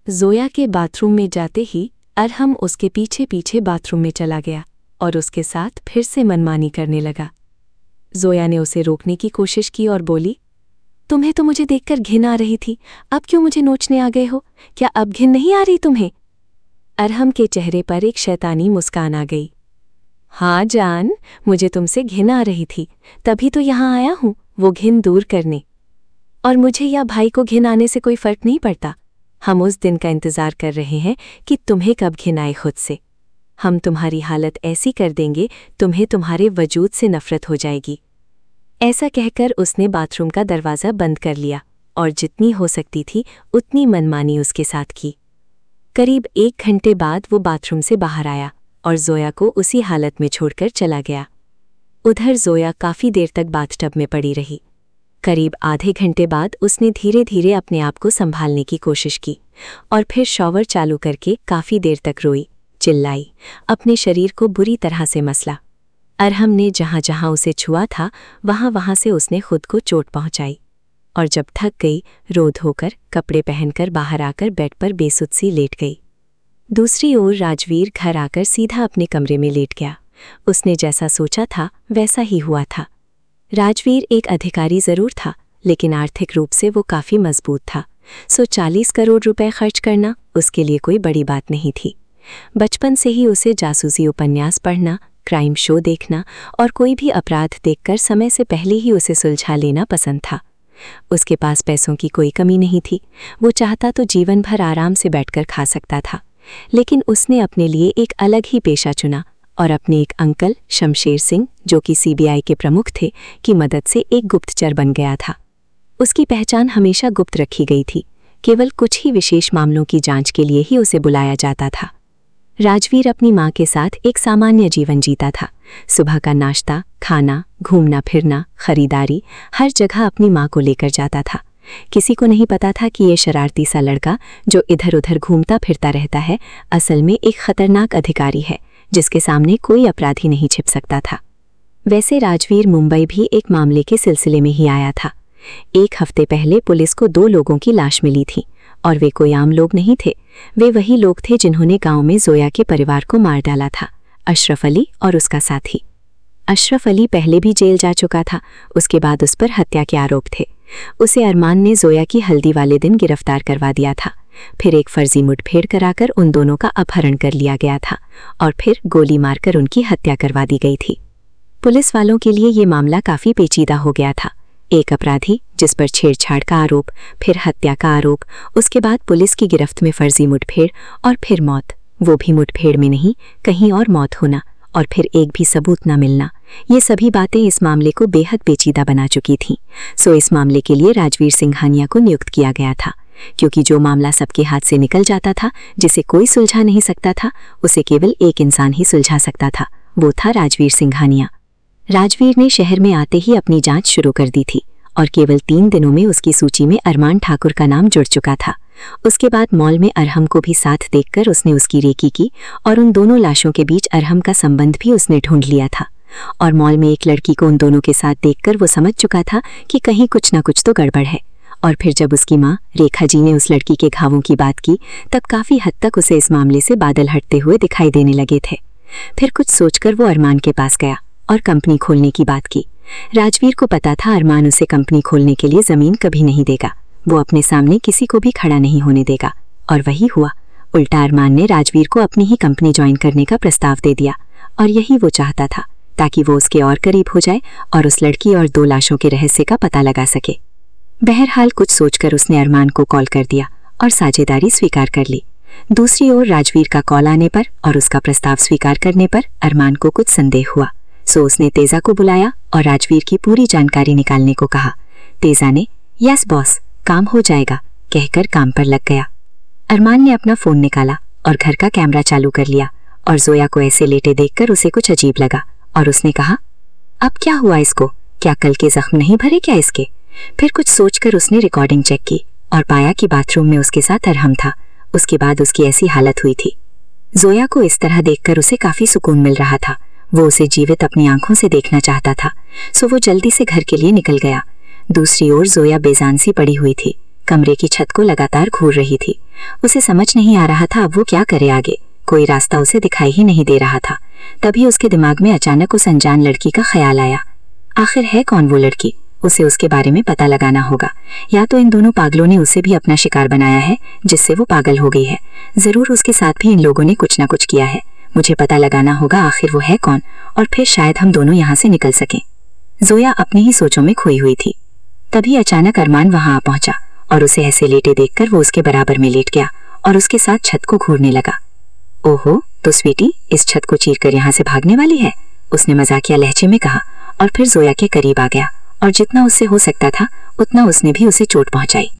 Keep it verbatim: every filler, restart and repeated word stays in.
जोया के बाथरूम में जाते ही अरहम उसके पीछे पीछे बाथरूम में चला गया और उसके साथ फिर से मनमानी करने लगा। जोया ने उसे रोकने की कोशिश की और बोली, तुम्हें तो मुझे देखकर घिन आ रही थी, अब क्यों मुझे नोचने आ गए हो? क्या अब घिन नहीं आ रही तुम्हें? अरहम के चेहरे पर एक शैतानी मुस्कान आ गई। हाँ जान, मुझे तुमसे घिन आ रही थी, तभी तो यहाँ आया हूँ वो घिन दूर करने। और मुझे या भाई को घिन आने से कोई फर्क नहीं पड़ता। हम उस दिन का इंतज़ार कर रहे हैं कि तुम्हें कब घिन आए खुद से। हम तुम्हारी हालत ऐसी कर देंगे, तुम्हें तुम्हारे वजूद से नफ़रत हो जाएगी। ऐसा कहकर उसने बाथरूम का दरवाज़ा बंद कर लिया और जितनी हो सकती थी उतनी मनमानी उसके साथ की। करीब एक घंटे बाद वो बाथरूम से बाहर आया और जोया को उसी हालत में छोड़कर चला गया। उधर जोया काफ़ी देर तक बाथटब में पड़ी रही। करीब आधे घंटे बाद उसने धीरे धीरे अपने आप को संभालने की कोशिश की और फिर शॉवर चालू करके काफ़ी देर तक रोई, चिल्लाई, अपने शरीर को बुरी तरह से मसला। अरहम ने जहाँ जहाँ उसे छुआ था वहाँ वहाँ से उसने खुद को चोट पहुँचाई और जब थक गई रो धोकर कपड़े पहनकर बाहर आकर बेड पर बेसुध सी लेट गई। दूसरी ओर राजवीर घर आकर सीधा अपने कमरे में लेट गया। उसने जैसा सोचा था वैसा ही हुआ था। राजवीर एक अधिकारी ज़रूर था, लेकिन आर्थिक रूप से वो काफ़ी मजबूत था, सो चालीस करोड़ रुपए खर्च करना उसके लिए कोई बड़ी बात नहीं थी। बचपन से ही उसे जासूसी उपन्यास पढ़ना, क्राइम शो देखना और कोई भी अपराध देखकर समय से पहले ही उसे सुलझा लेना पसंद था। उसके पास पैसों की कोई कमी नहीं थी। वो चाहता तो जीवन भर आराम से बैठकर खा सकता था, लेकिन उसने अपने लिए एक अलग ही पेशा चुना और अपने एक अंकल शमशेर सिंह, जो कि सीबीआई के प्रमुख थे, की मदद से एक गुप्तचर बन गया था। उसकी पहचान हमेशा गुप्त रखी गई थी, केवल कुछ ही विशेष मामलों की जांच के लिए ही उसे बुलाया जाता था। राजवीर अपनी माँ के साथ एक सामान्य जीवन जीता था। सुबह का नाश्ता, खाना, घूमना फिरना, खरीदारी, हर जगह अपनी माँ को लेकर जाता था। किसी को नहीं पता था कि ये शरारती सा लड़का जो इधर उधर घूमता फिरता रहता है, असल में एक खतरनाक अधिकारी है जिसके सामने कोई अपराधी नहीं छिप सकता था। वैसे राजवीर मुंबई भी एक मामले के सिलसिले में ही आया था। एक हफ्ते पहले पुलिस को दो लोगों की लाश मिली थी और वे कोई आम लोग नहीं थे। वे वही लोग थे जिन्होंने गांव में जोया के परिवार को मार डाला था, अशरफ अली और उसका साथी। अशरफ अली पहले भी जेल जा चुका था, उसके बाद उस पर हत्या के आरोप थे। उसे अरमान ने जोया की हल्दी वाले दिन गिरफ्तार करवा दिया था। फिर एक फर्जी मुठभेड़ कराकर उन दोनों का अपहरण कर लिया गया था और फिर गोली मारकर उनकी हत्या करवा दी गई थी। पुलिस वालों के लिए ये मामला काफ़ी पेचीदा हो गया था। एक अपराधी जिस पर छेड़छाड़ का आरोप, फिर हत्या का आरोप, उसके बाद पुलिस की गिरफ्त में फर्जी मुठभेड़ और फिर मौत, वो भी मुठभेड़ में नहीं कहीं और मौत होना और फिर एक भी सबूत न मिलना। ये सभी बातें इस मामले को बेहद पेचीदा बना चुकी थीं। सो इस मामले के लिए राजवीर सिंघानिया को नियुक्त किया गया था, क्योंकि जो मामला सबके हाथ से निकल जाता था, जिसे कोई सुलझा नहीं सकता था, उसे केवल एक इंसान ही सुलझा सकता था, वो था राजवीर सिंघानिया। राजवीर ने शहर में आते ही अपनी जांच शुरू कर दी थी और केवल तीन दिनों में उसकी सूची में अरमान ठाकुर का नाम जुड़ चुका था। उसके बाद मॉल में अरहम को भी साथ देखकर उसने उसकी रेकी की और उन दोनों लाशों के बीच अरहम का संबंध भी उसने ढूंढ लिया था। और मॉल में एक लड़की को उन दोनों के साथ देखकर वो समझ चुका था कि कहीं कुछ ना कुछ तो गड़बड़ है। और फिर जब उसकी माँ रेखा जी ने उस लड़की के घावों की बात की, तब काफ़ी हद तक उसे इस मामले से बादल हटते हुए दिखाई देने लगे थे। फिर कुछ सोचकर वो अरमान के पास गया और कंपनी खोलने की बात की। राजवीर को पता था अरमान उसे कंपनी खोलने के लिए ज़मीन कभी नहीं देगा, वो अपने सामने किसी को भी खड़ा नहीं होने देगा। और वही हुआ। उल्टा अरमान ने राजवीर को अपनी ही कंपनी ज्वाइन करने का प्रस्ताव दे दिया और यही वो चाहता था, ताकि वो उसके और करीब हो जाए और उस लड़की और दो लाशों के रहस्य का पता लगा सके। बहरहाल कुछ सोचकर उसने अरमान को कॉल कर दिया और साझेदारी स्वीकार कर ली। दूसरी ओर राजवीर का कॉल आने पर और उसका प्रस्ताव स्वीकार करने पर अरमान को कुछ संदेह हुआ, सो उसने तेजा को बुलाया और राजवीर की पूरी जानकारी निकालने को कहा। तेजा ने यस बॉस, काम हो जाएगा कहकर काम पर लग गया। अरमान ने अपना फ़ोन निकाला और घर का कैमरा चालू कर लिया और जोया को ऐसे लेटे देखकर उसे कुछ अजीब लगा और उसने कहा, अब क्या हुआ इसको? क्या कल के जख्म नहीं भरे क्या इसके? फिर कुछ सोचकर उसने रिकॉर्डिंग चेक की और पाया कि बाथरूम में उसके साथ अरहम था। उसके बाद उसकी ऐसी हालत हुई थी। जोया को इस तरह देखकर उसे काफ़ी सुकून मिल रहा था। वो उसे जीवित अपनी आंखों से देखना चाहता था, सो वो जल्दी से घर के लिए निकल गया। दूसरी ओर जोया बेजान सी पड़ी हुई थी। कमरे की छत को लगातार घूर रही थी। उसे समझ नहीं आ रहा था अब वो क्या करे आगे। कोई रास्ता उसे दिखाई ही नहीं दे रहा था। तभी उसके दिमाग में अचानक उस अनजान लड़की का ख्याल आया। आखिर है कौन वो लड़की? उसे उसके बारे में पता लगाना होगा। या तो इन दोनों पागलों ने उसे भी अपना शिकार बनाया है जिससे वो पागल हो गई है। जरूर उसके साथ भी इन लोगों ने कुछ ना कुछ किया है। मुझे पता लगाना होगा आखिर वो है कौन, और फिर शायद हम दोनों यहाँ से निकल सकें। जोया अपनी ही सोचों में खोई हुई थी। तभी अचानक अरमान वहां आ पहुंचा और उसे ऐसे लेटे देखकर वो उसके बराबर में लेट गया और उसके साथ छत को घूरने लगा। ओहो, तो स्वीटी इस छत को चीर कर यहाँ से भागने वाली है, उसने मजाकिया लहजे में कहा और फिर जोया के करीब आ गया और जितना उससे हो सकता था उतना उसने भी उसे चोट पहुंचाई।